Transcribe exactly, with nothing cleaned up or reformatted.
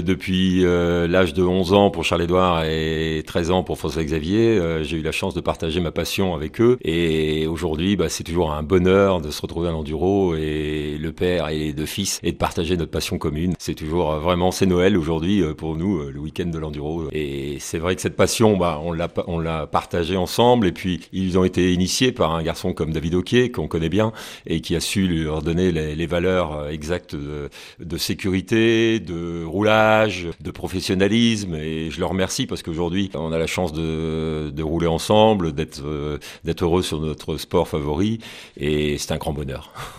depuis euh, l'âge de onze ans pour Charles-Édouard et treize ans pour François-Xavier, euh, j'ai eu la chance de partager ma passion avec eux. Et aujourd'hui, bah, c'est toujours un bonheur de se retrouver à l'enduro et le père et les deux fils et de partager notre passion commune. C'est toujours euh, vraiment, c'est Noël aujourd'hui euh, pour nous, euh, le week-end de l'enduro. Et c'est vrai que cette passion, bah, on l'a, on l'a partagée ensemble. Et puis, ils ont été initiés par un garçon comme David Oquier, qu'on connaît bien, et qui a su leur donner les, les valeurs exactes de, de sécurité, de roulage, de professionnalisme. Et je leur remercie parce qu'aujourd'hui, on a la chance de, de rouler ensemble, d'être, euh, d'être heureux sur notre sport favori. Et c'est un grand bonheur.